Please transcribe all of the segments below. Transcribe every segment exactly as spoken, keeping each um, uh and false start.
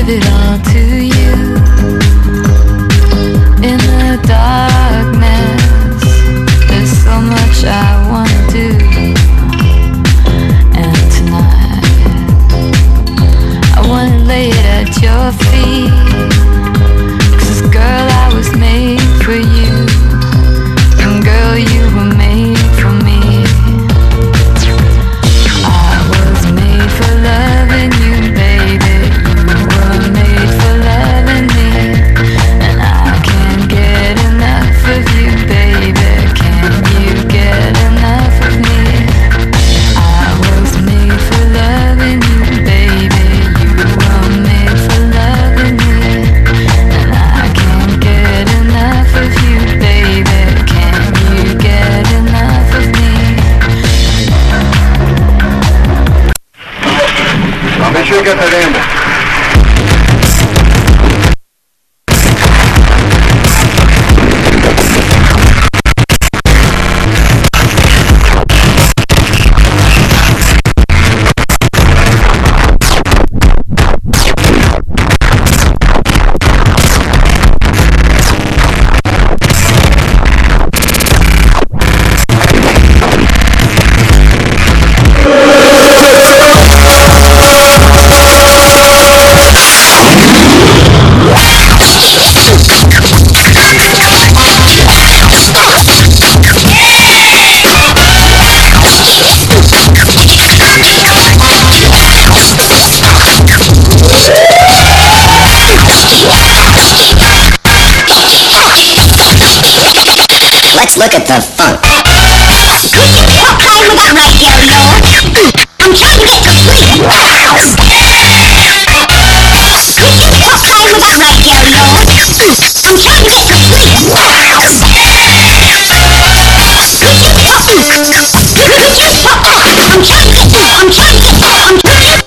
give it all to you. In the darkness, there's so much I wanna do. And tonight, I wanna lay it at your feet. 'Cause girl, I was made for you. And girl, you were made for me. I was made for loving you, baby. You were made for loving me. And I can't get enough of you, baby. Can you get enough of me? I was made for loving you, baby. You were made for loving me. And I can't get enough of you, baby. Can you get enough of me? I'll be sure to get that ambulance. Let's look at the funk. Could you stop playing with that radio, Lord? I'm trying to get to sleep. Could you stop playing with that radio, Lord? I'm trying to get to sleep. Could you stop? Could you stop? I'm trying to get. I'm trying to get. I'm trying to.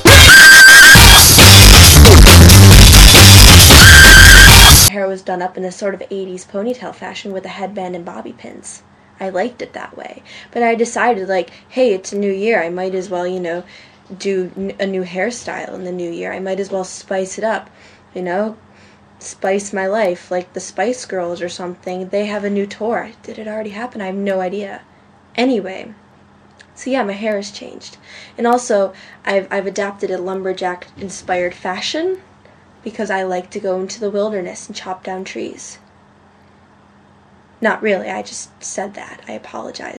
Hair was done up in a sort of eighties ponytail fashion with a headband and bobby pins. I liked it that way. But I decided, like, hey, it's a new year. I might as well, you know, do n- a new hairstyle in the new year. I might as well spice it up, you know, spice my life, like the Spice Girls or something. They have a new tour. Did it already happen? I have no idea. Anyway, so yeah, my hair has changed. And also, I've, I've adapted a lumberjack-inspired fashion, because I like to go into the wilderness and chop down trees. Not really, I just said that. I apologize.